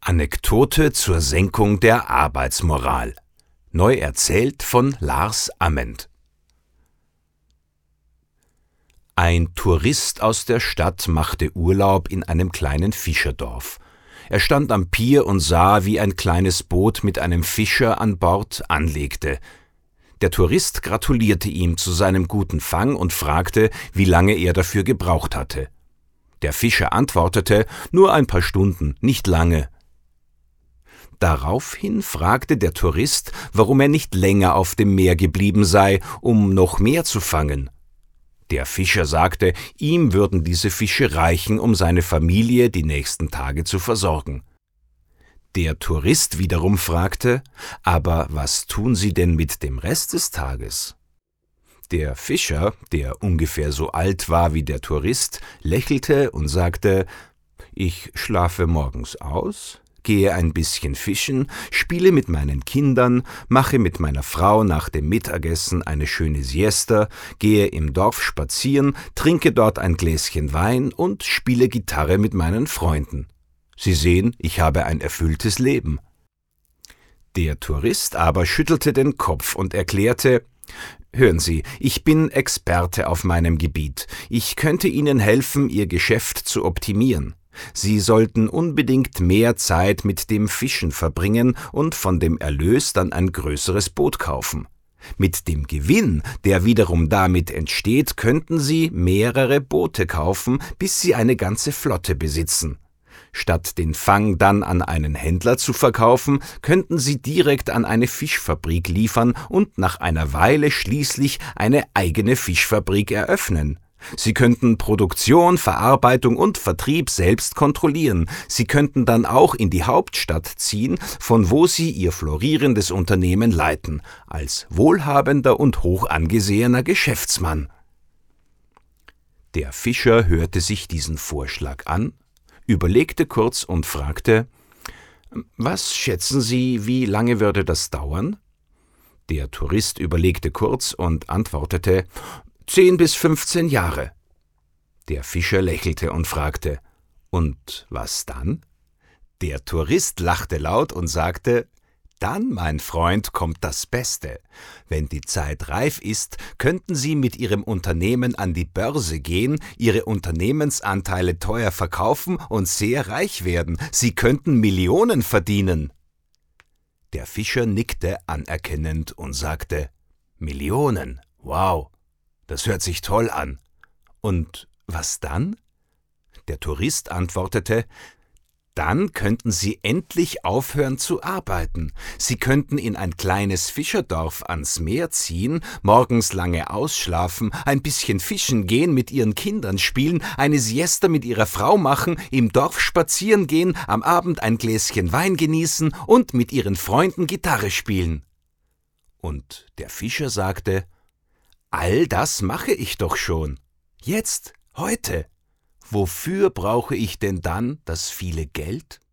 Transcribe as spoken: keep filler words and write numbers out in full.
Anekdote zur Senkung der Arbeitsmoral. Neu erzählt von Lars Ament. Ein Tourist aus der Stadt machte Urlaub in einem kleinen Fischerdorf. Er stand am Pier und sah, wie ein kleines Boot mit einem Fischer an Bord anlegte. Der Tourist gratulierte ihm zu seinem guten Fang und fragte, wie lange er dafür gebraucht hatte. Der Fischer antwortete, nur ein paar Stunden, nicht lange. Daraufhin fragte der Tourist, warum er nicht länger auf dem Meer geblieben sei, um noch mehr zu fangen. Der Fischer sagte, ihm würden diese Fische reichen, um seine Familie die nächsten Tage zu versorgen. Der Tourist wiederum fragte, aber was tun Sie denn mit dem Rest des Tages? Der Fischer, der ungefähr so alt war wie der Tourist, lächelte und sagte, ich schlafe morgens aus, gehe ein bisschen fischen, spiele mit meinen Kindern, mache mit meiner Frau nach dem Mittagessen eine schöne Siesta, gehe im Dorf spazieren, trinke dort ein Gläschen Wein und spiele Gitarre mit meinen Freunden. Sie sehen, ich habe ein erfülltes Leben. Der Tourist aber schüttelte den Kopf und erklärte, »Hören Sie, ich bin Experte auf meinem Gebiet. Ich könnte Ihnen helfen, Ihr Geschäft zu optimieren. Sie sollten unbedingt mehr Zeit mit dem Fischen verbringen und von dem Erlös dann ein größeres Boot kaufen. Mit dem Gewinn, der wiederum damit entsteht, könnten Sie mehrere Boote kaufen, bis Sie eine ganze Flotte besitzen. Statt den Fang dann an einen Händler zu verkaufen, könnten Sie direkt an eine Fischfabrik liefern und nach einer Weile schließlich eine eigene Fischfabrik eröffnen. Sie könnten Produktion, Verarbeitung und Vertrieb selbst kontrollieren. Sie könnten dann auch in die Hauptstadt ziehen, von wo Sie Ihr florierendes Unternehmen leiten, als wohlhabender und hoch angesehener Geschäftsmann. Der Fischer hörte sich diesen Vorschlag an, überlegte kurz und fragte, »Was schätzen Sie, wie lange würde das dauern?« Der Tourist überlegte kurz und antwortete, »Zehn bis fünfzehn Jahre.« Der Fischer lächelte und fragte, »Und was dann?« Der Tourist lachte laut und sagte, »Dann, mein Freund, kommt das Beste. Wenn die Zeit reif ist, könnten Sie mit Ihrem Unternehmen an die Börse gehen, Ihre Unternehmensanteile teuer verkaufen und sehr reich werden. Sie könnten Millionen verdienen.« Der Fischer nickte anerkennend und sagte, »Millionen, wow, das hört sich toll an. Und was dann?« Der Tourist antwortete, »Dann könnten Sie endlich aufhören zu arbeiten. Sie könnten in ein kleines Fischerdorf ans Meer ziehen, morgens lange ausschlafen, ein bisschen fischen gehen, mit Ihren Kindern spielen, eine Siesta mit Ihrer Frau machen, im Dorf spazieren gehen, am Abend ein Gläschen Wein genießen und mit Ihren Freunden Gitarre spielen.« Und der Fischer sagte, »All das mache ich doch schon. Jetzt, heute. Wofür brauche ich denn dann das viele Geld?«